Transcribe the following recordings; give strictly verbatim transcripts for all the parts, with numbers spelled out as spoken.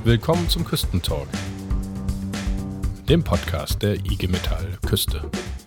Willkommen zum Küstentalk, dem Podcast der I G Metall Küste.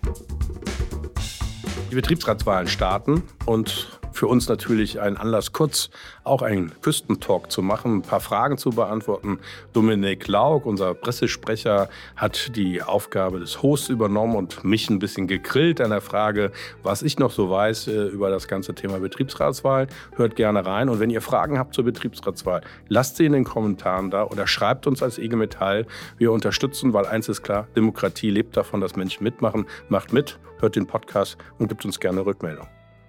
Die Betriebsratswahlen starten und für uns natürlich ein Anlass, kurz auch einen Küstentalk zu machen, ein paar Fragen zu beantworten. Dominik Lauk, unser Pressesprecher, hat die Aufgabe des Hosts übernommen und mich ein bisschen gegrillt an der Frage, was ich noch so weiß äh, über das ganze Thema Betriebsratswahl. Hört gerne rein und wenn ihr Fragen habt zur Betriebsratswahl, lasst sie in den Kommentaren da oder schreibt uns als I G Metall. Wir unterstützen, weil eins ist klar, Demokratie lebt davon, dass Menschen mitmachen. Macht mit, hört den Podcast und gibt uns gerne Rückmeldung.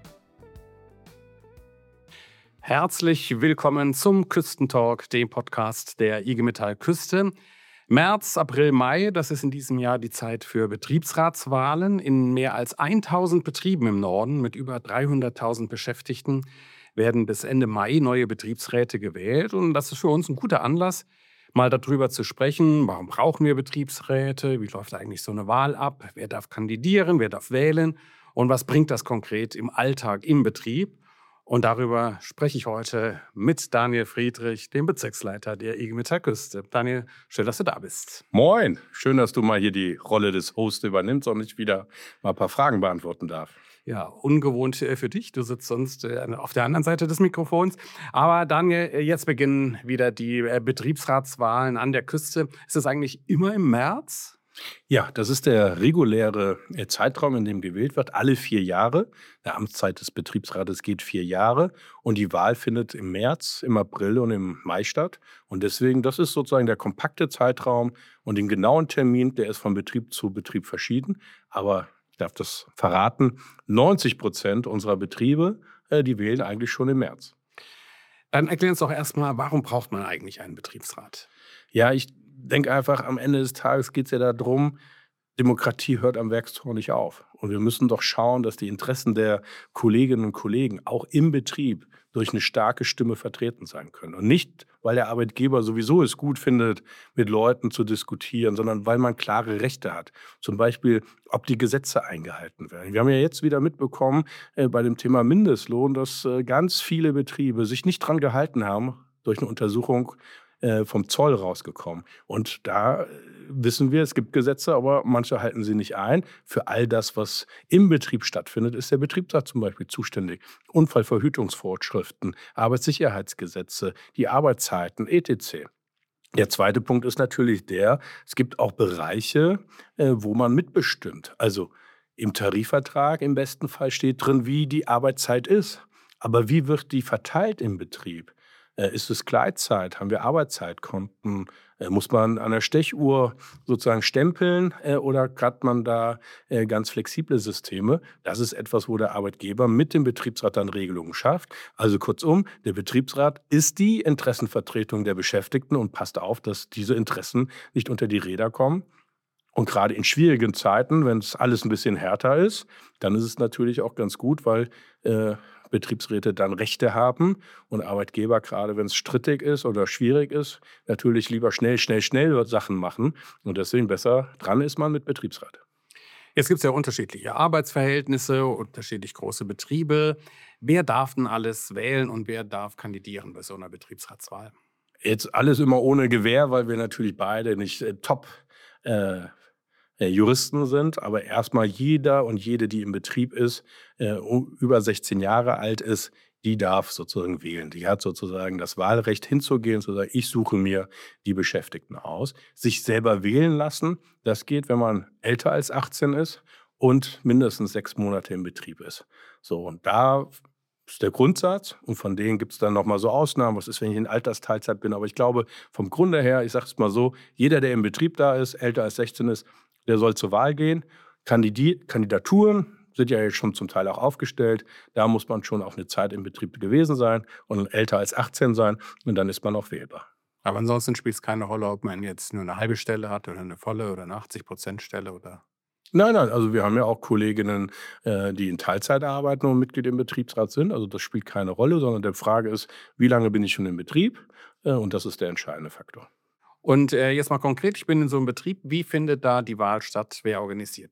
Herzlich willkommen zum Küstentalk, dem Podcast der I G Metall Küste. März, April, Mai, das ist in diesem Jahr die Zeit für Betriebsratswahlen. In mehr als tausend Betrieben im Norden mit über dreihunderttausend Beschäftigten werden bis Ende Mai neue Betriebsräte gewählt. Und das ist für uns ein guter Anlass, mal darüber zu sprechen, warum brauchen wir Betriebsräte, wie läuft eigentlich so eine Wahl ab, wer darf kandidieren, wer darf wählen und was bringt das konkret im Alltag, im Betrieb. Und darüber spreche ich heute mit Daniel Friedrich, dem Bezirksleiter der I G Metall Küste. Daniel, schön, dass du da bist. Moin, schön, dass du mal hier die Rolle des Hosts übernimmst und ich wieder mal ein paar Fragen beantworten darf. Ja, ungewohnt für dich. Du sitzt sonst auf der anderen Seite des Mikrofons. Aber Daniel, jetzt beginnen wieder die Betriebsratswahlen an der Küste. Ist das eigentlich immer im März? Ja, das ist der reguläre Zeitraum, in dem gewählt wird, alle vier Jahre. Die Amtszeit des Betriebsrates geht vier Jahre und die Wahl findet im März, im April und im Mai statt. Und deswegen, das ist sozusagen der kompakte Zeitraum und den genauen Termin, der ist von Betrieb zu Betrieb verschieden. Aber ich darf das verraten, neunzig Prozent unserer Betriebe, äh, die wählen eigentlich schon im März. Dann erklär uns doch erstmal, warum braucht man eigentlich einen Betriebsrat? Ja, ich denke einfach, am Ende des Tages geht es ja darum, Demokratie hört am Werkstor nicht auf. Und wir müssen doch schauen, dass die Interessen der Kolleginnen und Kollegen auch im Betrieb durch eine starke Stimme vertreten sein können. Und nicht, weil der Arbeitgeber sowieso es gut findet, mit Leuten zu diskutieren, sondern weil man klare Rechte hat. Zum Beispiel, ob die Gesetze eingehalten werden. Wir haben ja jetzt wieder mitbekommen äh, bei dem Thema Mindestlohn, dass äh, ganz viele Betriebe sich nicht dran gehalten haben durch eine Untersuchung vom Zoll rausgekommen. Und da wissen wir, es gibt Gesetze, aber manche halten sie nicht ein. Für all das, was im Betrieb stattfindet, ist der Betriebsrat zum Beispiel zuständig. Unfallverhütungsvorschriften, Arbeitssicherheitsgesetze, die Arbeitszeiten, et cetera. Der zweite Punkt ist natürlich der, es gibt auch Bereiche, wo man mitbestimmt. Also im Tarifvertrag im besten Fall steht drin, wie die Arbeitszeit ist. Aber wie wird die verteilt im Betrieb? Ist es Gleitzeit? Haben wir Arbeitszeitkonten? Muss man an der Stechuhr sozusagen stempeln oder hat man da ganz flexible Systeme? Das ist etwas, wo der Arbeitgeber mit dem Betriebsrat dann Regelungen schafft. Also kurzum, der Betriebsrat ist die Interessenvertretung der Beschäftigten und passt auf, dass diese Interessen nicht unter die Räder kommen. Und gerade in schwierigen Zeiten, wenn es alles ein bisschen härter ist, dann ist es natürlich auch ganz gut, weil äh, Betriebsräte dann Rechte haben und Arbeitgeber, gerade wenn es strittig ist oder schwierig ist, natürlich lieber schnell, schnell, schnell Sachen machen. Und deswegen besser dran ist man mit Betriebsrat. Jetzt gibt es ja unterschiedliche Arbeitsverhältnisse, unterschiedlich große Betriebe. Wer darf denn alles wählen und wer darf kandidieren bei so einer Betriebsratswahl? Jetzt alles immer ohne Gewähr, weil wir natürlich beide nicht äh, top äh, Juristen sind, aber erstmal jeder und jede, die im Betrieb ist, äh, über sechzehn Jahre alt ist, die darf sozusagen wählen. Die hat sozusagen das Wahlrecht hinzugehen, zu sagen, ich suche mir die Beschäftigten aus. Sich selber wählen lassen, das geht, wenn man älter als achtzehn ist und mindestens sechs Monate im Betrieb ist. So, und da ist der Grundsatz und von denen gibt es dann nochmal so Ausnahmen. Was ist, wenn ich in Altersteilzeit bin? Aber ich glaube, vom Grunde her, ich sage es mal so, jeder, der im Betrieb da ist, älter als sechzehn ist, der soll zur Wahl gehen. Kandidi- Kandidaturen sind ja jetzt schon zum Teil auch aufgestellt. Da muss man schon auch eine Zeit im Betrieb gewesen sein und älter als achtzehn sein und dann ist man auch wählbar. Aber ansonsten spielt es keine Rolle, ob man jetzt nur eine halbe Stelle hat oder eine volle oder eine achtzig Prozent Stelle oder... Nein, nein, also wir haben ja auch Kolleginnen, äh, die in Teilzeit arbeiten und Mitglied im Betriebsrat sind. Also das spielt keine Rolle, sondern die Frage ist, wie lange bin ich schon im Betrieb? Äh, und das ist der entscheidende Faktor. Und äh, jetzt mal konkret, ich bin in so einem Betrieb, wie findet da die Wahl statt? Wer organisiert die?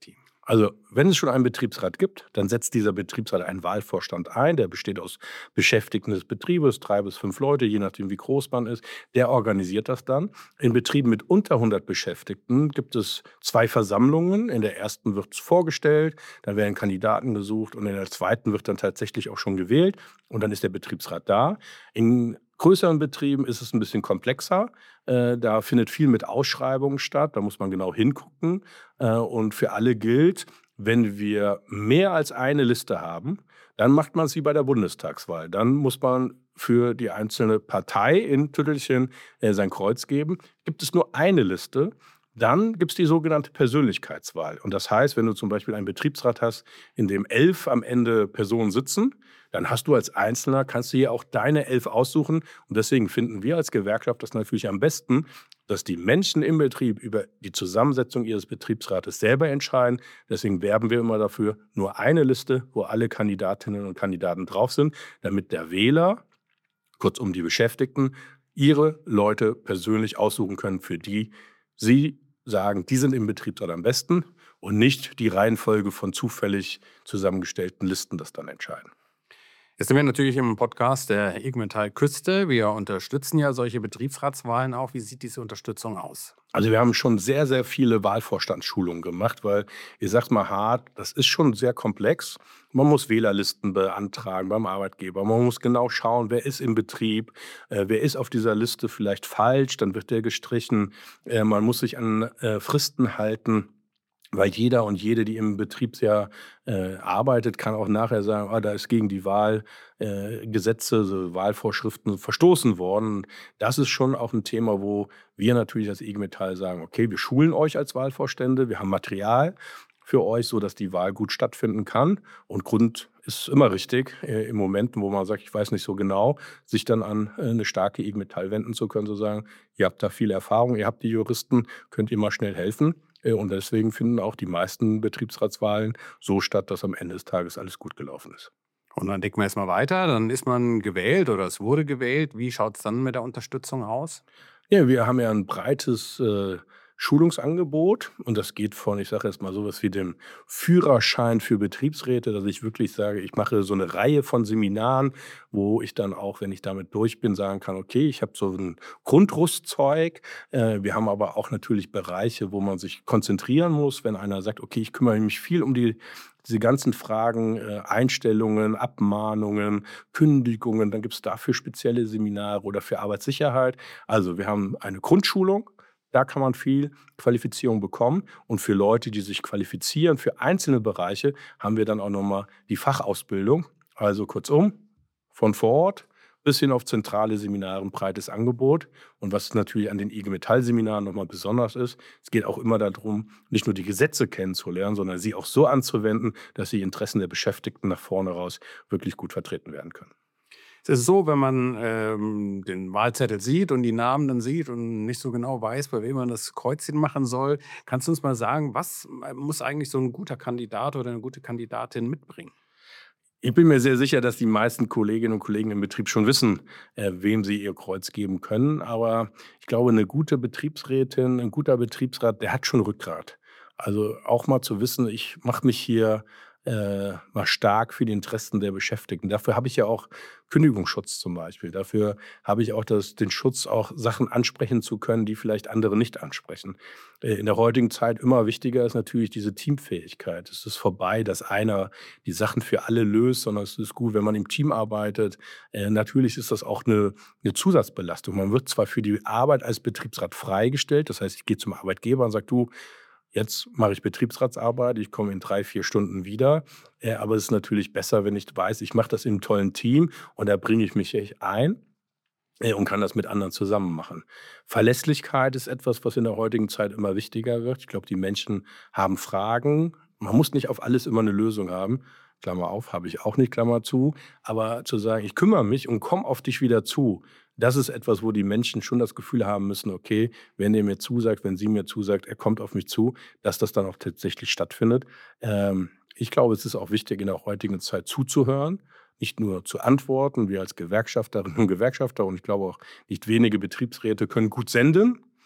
Also, wenn es schon einen Betriebsrat gibt, dann setzt dieser Betriebsrat einen Wahlvorstand ein. Der besteht aus Beschäftigten des Betriebes, drei bis fünf Leute, je nachdem, wie groß man ist. Der organisiert das dann. In Betrieben mit unter hundert Beschäftigten gibt es zwei Versammlungen. In der ersten wird es vorgestellt, dann werden Kandidaten gesucht und in der zweiten wird dann tatsächlich auch schon gewählt und dann ist der Betriebsrat da. In größeren Betrieben ist es ein bisschen komplexer. Äh, da findet viel mit Ausschreibungen statt. Da muss man genau hingucken. Äh, und für alle gilt, wenn wir mehr als eine Liste haben, dann macht man es wie bei der Bundestagswahl. Dann muss man für die einzelne Partei in Tüttelchen äh, sein Kreuz geben. Gibt es nur eine Liste, dann gibt es die sogenannte Persönlichkeitswahl. Und das heißt, wenn du zum Beispiel einen Betriebsrat hast, in dem elf am Ende Personen sitzen, dann hast du als Einzelner, kannst du hier auch deine elf aussuchen. Und deswegen finden wir als Gewerkschaft das natürlich am besten, dass die Menschen im Betrieb über die Zusammensetzung ihres Betriebsrates selber entscheiden. Deswegen werben wir immer dafür, nur eine Liste, wo alle Kandidatinnen und Kandidaten drauf sind, damit der Wähler, kurzum die Beschäftigten, ihre Leute persönlich aussuchen können, für die sie sagen, die sind im Betriebsrat am besten und nicht die Reihenfolge von zufällig zusammengestellten Listen das dann entscheiden. Jetzt sind wir natürlich im Podcast der I G Metall Küste. Wir unterstützen ja solche Betriebsratswahlen auch. Wie sieht diese Unterstützung aus? Also wir haben schon sehr, sehr viele Wahlvorstandsschulungen gemacht, weil, ich sag's mal hart, das ist schon sehr komplex. Man muss Wählerlisten beantragen beim Arbeitgeber. Man muss genau schauen, wer ist im Betrieb, äh, wer ist auf dieser Liste vielleicht falsch, dann wird der gestrichen. Äh, man muss sich an äh, Fristen halten. Weil jeder und jede, die im Betriebsjahr äh, arbeitet, kann auch nachher sagen, ah, da ist gegen die Wahlgesetze, äh, Gesetze, so Wahlvorschriften verstoßen worden. Das ist schon auch ein Thema, wo wir natürlich als I G Metall sagen, okay, wir schulen euch als Wahlvorstände, wir haben Material für euch, sodass die Wahl gut stattfinden kann. Und Grund ist immer richtig, äh, in Momenten, wo man sagt, ich weiß nicht so genau, sich dann an äh, eine starke I G Metall wenden zu können, zu sagen, ihr habt da viel Erfahrung, ihr habt die Juristen, könnt ihr mal schnell helfen. Äh, Und deswegen finden auch die meisten Betriebsratswahlen so statt, dass am Ende des Tages alles gut gelaufen ist. Und dann denken wir erstmal weiter. Dann ist man gewählt oder es wurde gewählt. Wie schaut es dann mit der Unterstützung aus? Ja, wir haben ja ein breites äh, Schulungsangebot und das geht von, ich sage jetzt mal sowas wie dem Führerschein für Betriebsräte, dass ich wirklich sage, ich mache so eine Reihe von Seminaren, wo ich dann auch, wenn ich damit durch bin, sagen kann, okay, ich habe so ein Grundrüstzeug. Äh, wir haben aber auch natürlich Bereiche, wo man sich konzentrieren muss, wenn einer sagt, okay, ich kümmere mich viel um die diese ganzen Fragen, äh, Einstellungen, Abmahnungen, Kündigungen, dann gibt es dafür spezielle Seminare oder für Arbeitssicherheit. Also wir haben eine Grundschulung, da kann man viel Qualifizierung bekommen. Und für Leute, die sich qualifizieren für einzelne Bereiche, haben wir dann auch nochmal die Fachausbildung. Also kurzum, von vor Ort bis hin auf zentrale Seminare, ein breites Angebot. Und was natürlich an den I G Metall-Seminaren nochmal besonders ist, es geht auch immer darum, nicht nur die Gesetze kennenzulernen, sondern sie auch so anzuwenden, dass die Interessen der Beschäftigten nach vorne raus wirklich gut vertreten werden können. Es ist so, wenn man ähm, den Wahlzettel sieht und die Namen dann sieht und nicht so genau weiß, bei wem man das Kreuzchen machen soll, kannst du uns mal sagen, was muss eigentlich so ein guter Kandidat oder eine gute Kandidatin mitbringen? Ich bin mir sehr sicher, dass die meisten Kolleginnen und Kollegen im Betrieb schon wissen, äh, wem sie ihr Kreuz geben können. Aber ich glaube, eine gute Betriebsrätin, ein guter Betriebsrat, der hat schon Rückgrat. Also auch mal zu wissen, ich mache mich hier äh, mal stark für die Interessen der Beschäftigten. Dafür habe ich ja auch Kündigungsschutz zum Beispiel. Dafür habe ich auch das, den Schutz, auch Sachen ansprechen zu können, die vielleicht andere nicht ansprechen. Äh, in der heutigen Zeit immer wichtiger ist natürlich diese Teamfähigkeit. Es ist vorbei, dass einer die Sachen für alle löst, sondern es ist gut, wenn man im Team arbeitet. Äh, natürlich ist das auch eine, eine Zusatzbelastung. Man wird zwar für die Arbeit als Betriebsrat freigestellt, das heißt, ich gehe zum Arbeitgeber und sage, du, jetzt mache ich Betriebsratsarbeit, ich komme in drei, vier Stunden wieder. Äh, aber es ist natürlich besser, wenn ich weiß, ich mache das im tollen Team und da bringe ich mich echt ein äh, und kann das mit anderen zusammen machen. Verlässlichkeit ist etwas, was in der heutigen Zeit immer wichtiger wird. Ich glaube, die Menschen haben Fragen. Man muss nicht auf alles immer eine Lösung haben. Klammer auf, habe ich auch nicht, Klammer zu. Aber zu sagen, ich kümmere mich und komme auf dich wieder zu, das ist etwas, wo die Menschen schon das Gefühl haben müssen, okay, wenn er mir zusagt, wenn sie mir zusagt, er kommt auf mich zu, dass das dann auch tatsächlich stattfindet. Ähm, ich glaube, es ist auch wichtig, in der heutigen Zeit zuzuhören, nicht nur zu antworten. Wir als Gewerkschafterinnen und Gewerkschafter und ich glaube auch nicht wenige Betriebsräte können gut senden.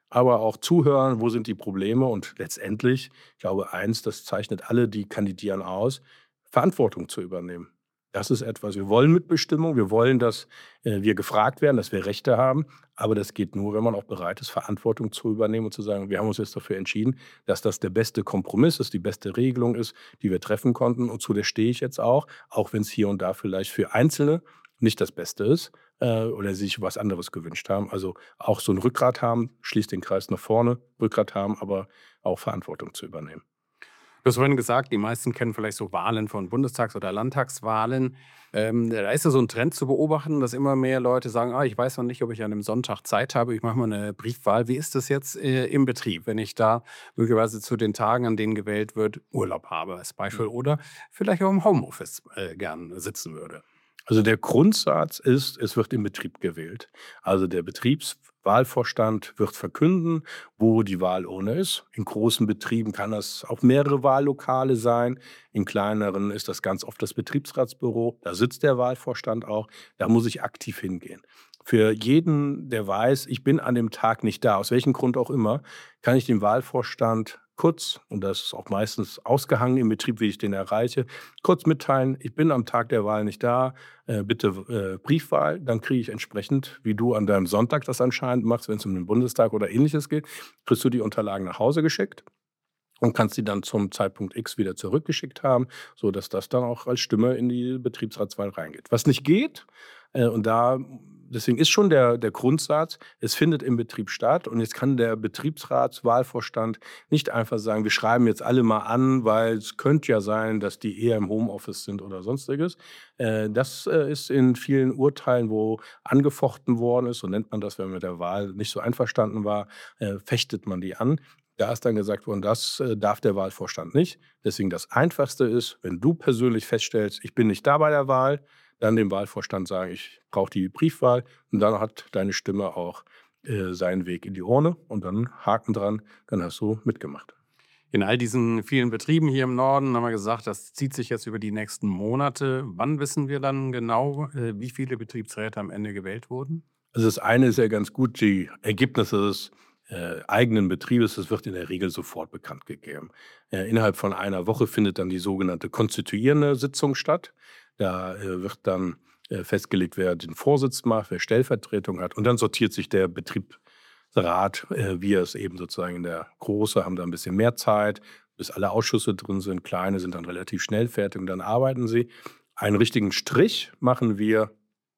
aber auch zuhören, wo sind die Probleme und letztendlich, ich glaube, eins, das zeichnet alle, die kandidieren, aus, Verantwortung zu übernehmen. Das ist etwas, wir wollen Mitbestimmung, wir wollen, dass äh, wir gefragt werden, dass wir Rechte haben, aber das geht nur, wenn man auch bereit ist, Verantwortung zu übernehmen und zu sagen, wir haben uns jetzt dafür entschieden, dass das der beste Kompromiss ist, die beste Regelung ist, die wir treffen konnten und zu der stehe ich jetzt auch, auch wenn es hier und da vielleicht für Einzelne nicht das Beste ist äh, oder sie sich was anderes gewünscht haben. Also auch so ein Rückgrat haben, schließt den Kreis nach vorne, Rückgrat haben, aber auch Verantwortung zu übernehmen. Du hast vorhin gesagt, die meisten kennen vielleicht so Wahlen von Bundestags- oder Landtagswahlen. Ähm, da ist ja so ein Trend zu beobachten, dass immer mehr Leute sagen, ah, ich weiß noch nicht, ob ich an einem Sonntag Zeit habe, ich mache mal eine Briefwahl. Wie ist das jetzt äh, im Betrieb, wenn ich da möglicherweise zu den Tagen, an denen gewählt wird, Urlaub habe als Beispiel oder vielleicht auch im Homeoffice äh, gern sitzen würde? Also der Grundsatz ist, es wird im Betrieb gewählt. Also der Betriebswahlvorstand wird verkünden, wo die Wahlurne ist. In großen Betrieben kann das auch mehrere Wahllokale sein. In kleineren ist das ganz oft das Betriebsratsbüro. Da sitzt der Wahlvorstand auch. Da muss ich aktiv hingehen. Für jeden, der weiß, ich bin an dem Tag nicht da, aus welchem Grund auch immer, kann ich dem Wahlvorstand kurz, und das ist auch meistens ausgehangen im Betrieb, wie ich den erreiche, kurz mitteilen, ich bin am Tag der Wahl nicht da, äh, bitte äh, Briefwahl, dann kriege ich entsprechend, wie du an deinem Sonntag das anscheinend machst, wenn es um den Bundestag oder Ähnliches geht, kriegst du die Unterlagen nach Hause geschickt und kannst sie dann zum Zeitpunkt X wieder zurückgeschickt haben, sodass das dann auch als Stimme in die Betriebsratswahl reingeht. Was nicht geht, äh, und da deswegen ist schon der, der Grundsatz, es findet im Betrieb statt und jetzt kann der Betriebsratswahlvorstand nicht einfach sagen, wir schreiben jetzt alle mal an, weil es könnte ja sein, dass die eher im Homeoffice sind oder sonstiges. Äh, das äh, ist in vielen Urteilen, wo angefochten worden ist, so nennt man das, wenn man mit der Wahl nicht so einverstanden war, äh, fechtet man die an. Da ist dann gesagt worden, das äh, darf der Wahlvorstand nicht. Deswegen das Einfachste ist, wenn du persönlich feststellst, ich bin nicht da bei der Wahl, dann dem Wahlvorstand sagen, ich brauche die Briefwahl und dann hat deine Stimme auch äh, seinen Weg in die Urne und dann Haken dran, dann hast du mitgemacht. In all diesen vielen Betrieben hier im Norden haben wir gesagt, das zieht sich jetzt über die nächsten Monate. Wann wissen wir dann genau, äh, wie viele Betriebsräte am Ende gewählt wurden? Also das eine ist ja ganz gut, die Ergebnisse des äh, eigenen Betriebes, das wird in der Regel sofort bekannt gegeben. Äh, innerhalb von einer Woche findet dann die sogenannte konstituierende Sitzung statt. Da äh, wird dann äh, festgelegt, wer den Vorsitz macht, wer Stellvertretung hat. Und dann sortiert sich der Betriebsrat, äh, wir es eben sozusagen in der Große, haben da ein bisschen mehr Zeit, bis alle Ausschüsse drin sind. Kleine sind dann relativ schnell fertig und dann arbeiten sie. Einen richtigen Strich machen wir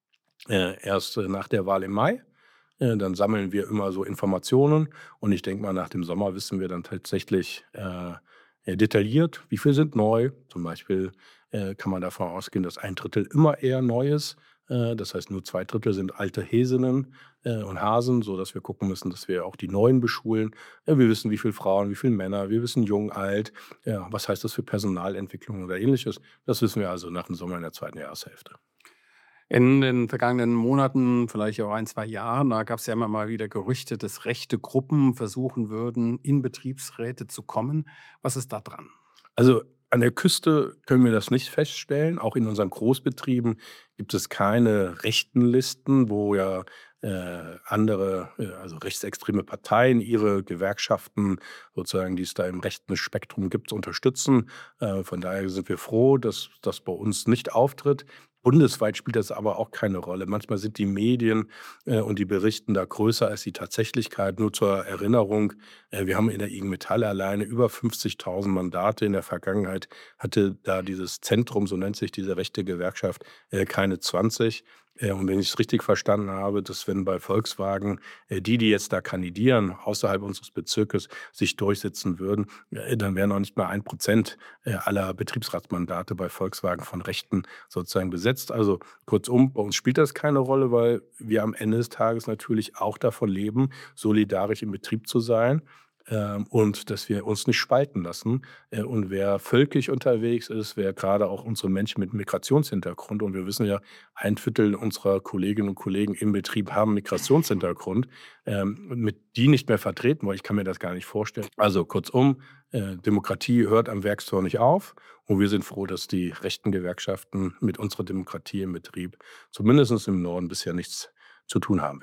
äh, erst äh, nach der Wahl im Mai. Äh, dann sammeln wir immer so Informationen und ich denke mal, nach dem Sommer wissen wir dann tatsächlich äh, äh, detailliert, wie viel sind neu. Zum Beispiel äh, kann man davon ausgehen, dass ein Drittel immer eher neu ist. Äh, das heißt, nur zwei Drittel sind alte Häsinnen äh, und Hasen, sodass wir gucken müssen, dass wir auch die Neuen beschulen. Äh, wir wissen, wie viele Frauen, wie viele Männer, wir wissen jung, alt. Ja, was heißt das für Personalentwicklung oder Ähnliches? Das wissen wir also nach dem Sommer in der zweiten Jahreshälfte. In den vergangenen Monaten, vielleicht auch ein, zwei Jahren, da gab es ja immer mal wieder Gerüchte, dass rechte Gruppen versuchen würden, in Betriebsräte zu kommen. Was ist da dran? Also an der Küste können wir das nicht feststellen. Auch in unseren Großbetrieben gibt es keine rechten Listen, wo ja äh, andere, äh, also rechtsextreme Parteien ihre Gewerkschaften sozusagen, die es da im rechten Spektrum gibt, unterstützen. Äh, von daher sind wir froh, dass das bei uns nicht auftritt. Bundesweit spielt das aber auch keine Rolle. Manchmal sind die Medien äh, und die Berichten da größer als die Tatsächlichkeit. Nur zur Erinnerung, äh, wir haben in der I G Metall alleine über fünfzigtausend Mandate. In der Vergangenheit hatte da dieses Zentrum, so nennt sich diese rechte Gewerkschaft, äh, keine zwanzig. Äh, und wenn ich es richtig verstanden habe, dass wenn bei Volkswagen äh, die, die jetzt da kandidieren, außerhalb unseres Bezirkes sich durchsetzen würden, äh, dann wären noch nicht mal ein Prozent äh, aller Betriebsratsmandate bei Volkswagen von Rechten sozusagen besetzt. Also kurzum, bei uns spielt das keine Rolle, weil wir am Ende des Tages natürlich auch davon leben, solidarisch im Betrieb zu sein. Ähm, und dass wir uns nicht spalten lassen. Äh, und wer völkisch unterwegs ist, wer gerade auch unsere Menschen mit Migrationshintergrund, und wir wissen ja, ein Viertel unserer Kolleginnen und Kollegen im Betrieb haben Migrationshintergrund, ähm, und mit die nicht mehr vertreten wollen, ich kann mir das gar nicht vorstellen. Also kurzum, äh, Demokratie hört am Werkstor nicht auf. Und wir sind froh, dass die rechten Gewerkschaften mit unserer Demokratie im Betrieb zumindest im Norden bisher nichts zu tun haben werden.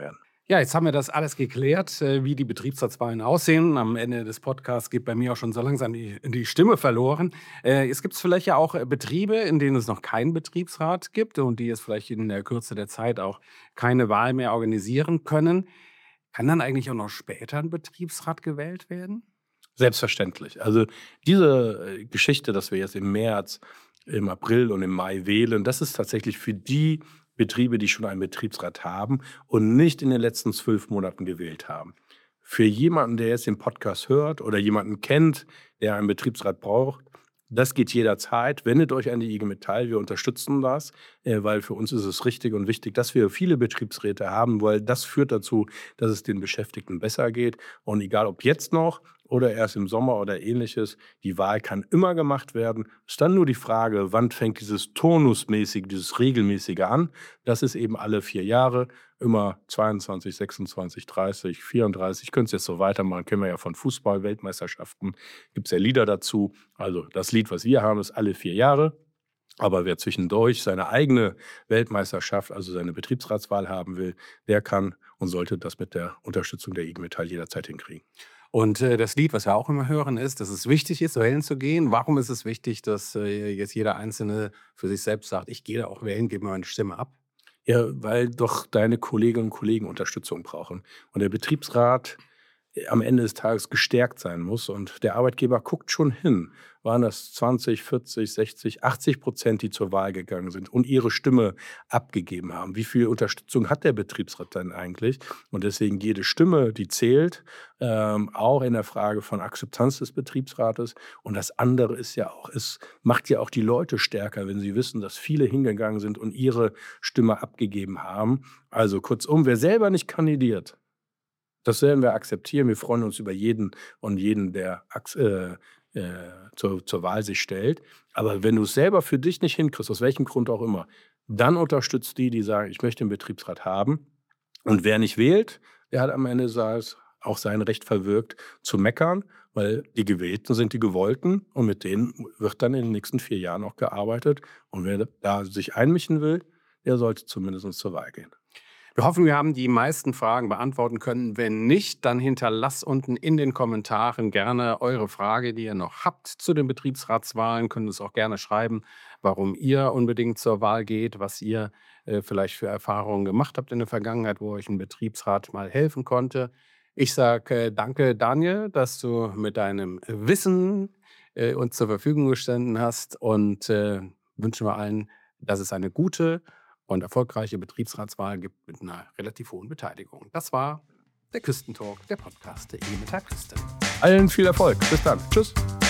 Ja, jetzt haben wir das alles geklärt, äh, wie die Betriebsratswahlen aussehen. Am Ende des Podcasts geht bei mir auch schon so langsam die, die Stimme verloren. Äh, es gibt vielleicht ja auch äh, Betriebe, in denen es noch keinen Betriebsrat gibt und die es vielleicht in der Kürze der Zeit auch keine Wahl mehr organisieren können. Kann dann eigentlich auch noch später ein Betriebsrat gewählt werden? Selbstverständlich. Also diese äh, Geschichte, dass wir jetzt im März, im April und im Mai wählen, das ist tatsächlich für die Betriebe, die schon einen Betriebsrat haben und nicht in den letzten zwölf Monaten gewählt haben. Für jemanden, der jetzt den Podcast hört oder jemanden kennt, der einen Betriebsrat braucht, das geht jederzeit. Wendet euch an die I G Metall, wir unterstützen das, äh, weil für uns ist es richtig und wichtig, dass wir viele Betriebsräte haben, weil das führt dazu, dass es den Beschäftigten besser geht. Und egal ob jetzt noch oder erst im Sommer oder ähnliches, die Wahl kann immer gemacht werden. Es ist dann nur die Frage, wann fängt dieses turnusmäßige, dieses regelmäßige an. Das ist eben alle vier Jahre, immer zweiundzwanzig, sechsundzwanzig, dreißig, vierunddreißig. Könnt ihr jetzt so weitermachen, kennen wir ja von Fußball-Weltmeisterschaften, gibt es ja Lieder dazu. Also das Lied, was wir haben, ist alle vier Jahre. Aber wer zwischendurch seine eigene Weltmeisterschaft, also seine Betriebsratswahl haben will, der kann und sollte das mit der Unterstützung der I G Metall jederzeit hinkriegen. Und äh, das Lied, was wir auch immer hören, ist, dass es wichtig ist, wählen zu gehen. Warum ist es wichtig, dass äh, jetzt jeder Einzelne für sich selbst sagt, ich gehe da auch wählen, gebe mir meine Stimme ab? Ja, weil doch deine Kolleginnen und Kollegen Unterstützung brauchen. Und der Betriebsrat äh, am Ende des Tages gestärkt sein muss. Und der Arbeitgeber guckt schon hin. Waren das zwanzig, vierzig, sechzig, achtzig Prozent, die zur Wahl gegangen sind und ihre Stimme abgegeben haben? Wie viel Unterstützung hat der Betriebsrat denn eigentlich? Und deswegen jede Stimme, die zählt, ähm, auch in der Frage von Akzeptanz des Betriebsrates. Und das andere ist ja auch, es macht ja auch die Leute stärker, wenn sie wissen, dass viele hingegangen sind und ihre Stimme abgegeben haben. Also kurzum, wer selber nicht kandidiert, das werden wir akzeptieren. Wir freuen uns über jeden und jeden, der äh, äh, zur, zur Wahl sich stellt. Aber wenn du es selber für dich nicht hinkriegst, aus welchem Grund auch immer, dann unterstützt die, die sagen, ich möchte den Betriebsrat haben. Und wer nicht wählt, der hat am Ende auch sein Recht verwirkt, zu meckern, weil die Gewählten sind die Gewollten und mit denen wird dann in den nächsten vier Jahren auch gearbeitet. Und wer da sich einmischen will, der sollte zumindest zur Wahl gehen. Wir hoffen, wir haben die meisten Fragen beantworten können. Wenn nicht, dann hinterlasst unten in den Kommentaren gerne eure Frage, die ihr noch habt zu den Betriebsratswahlen. Könnt es auch gerne schreiben, warum ihr unbedingt zur Wahl geht, was ihr äh, vielleicht für Erfahrungen gemacht habt in der Vergangenheit, wo euch ein Betriebsrat mal helfen konnte. Ich sage äh, danke, Daniel, dass du mit deinem Wissen äh, uns zur Verfügung gestanden hast und äh, wünschen wir allen, dass es eine gute und erfolgreiche Betriebsratswahl gibt mit einer relativ hohen Beteiligung. Das war der Küstentalk, der Podcast der I G Metall Küste. Allen viel Erfolg. Bis dann. Tschüss.